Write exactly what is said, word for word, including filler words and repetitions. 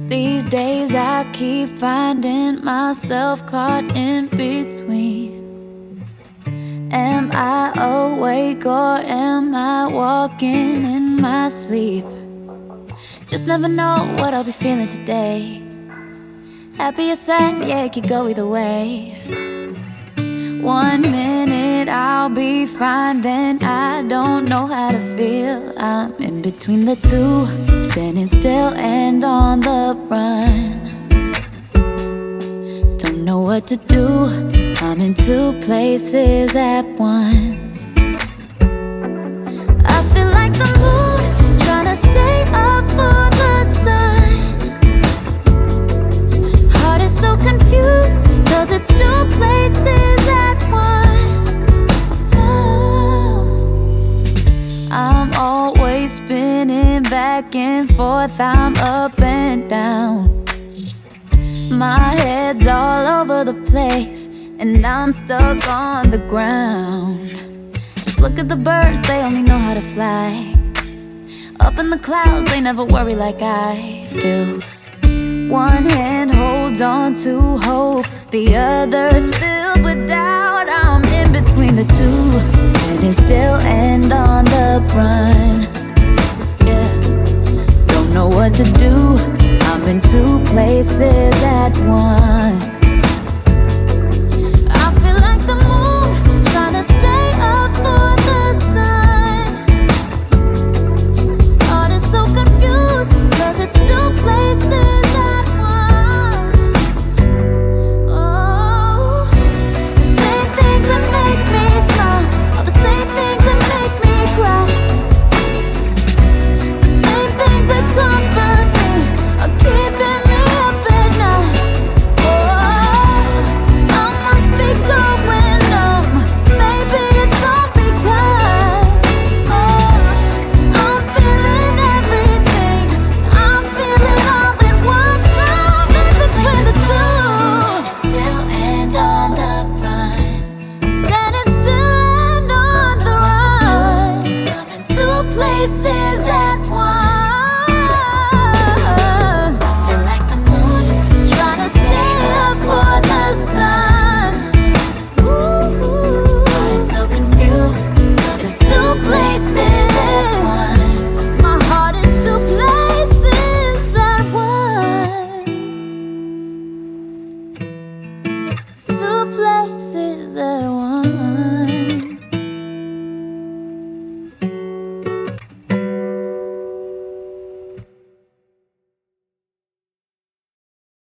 These days I keep finding myself caught in between. Am I awake or am I walking in my sleep? Just never know what I'll be feeling today. Happy or sad, yeah, it could go either way. One minute I'll be fine, then I don't know how to feel. I'm in between the two, standing still and on the run. Don't know what to do, I'm in two places at once. I feel like the moon, trying to stay up for the sun. Heart is so confused, cause it's two places at once. Oh. I'm always spinning back and forth, I'm up and down. My head's all over the place, and I'm stuck on the ground. Just look at the birds, they only know how to fly. Up in the clouds, they never worry like I do. One hand holds on to hope, the other's filled with doubt. I'm in between the two, standing still and on the run. Yeah, don't know what to do, I'm in two places at once.